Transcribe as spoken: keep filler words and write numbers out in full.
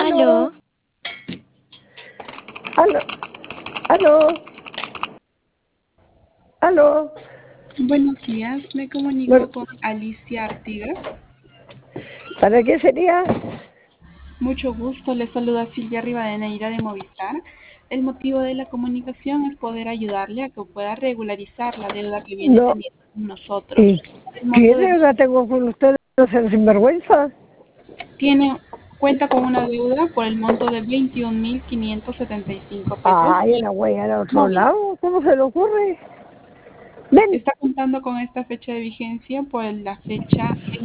Aló, Aló, aló, aló, aló. Buenos días, me Bueno, comunico con Alicia Artigas. ¿para qué sería? Mucho gusto, le saluda Silvia Rivadeneira de Movistar. El motivo de la comunicación es poder ayudarle a que pueda regularizar la deuda que viene No. teniendo con nosotros. ¿Y El qué monto de deuda tengo con ustedes? ¿No sean sinvergüenza? tiene cuenta con una deuda por el monto de veintiún mil quinientos setenta y cinco pesos. Ay, en la huella al otro Móvil. lado. ¿Cómo se le ocurre? Ven. Está contando con esta fecha de vigencia por la fecha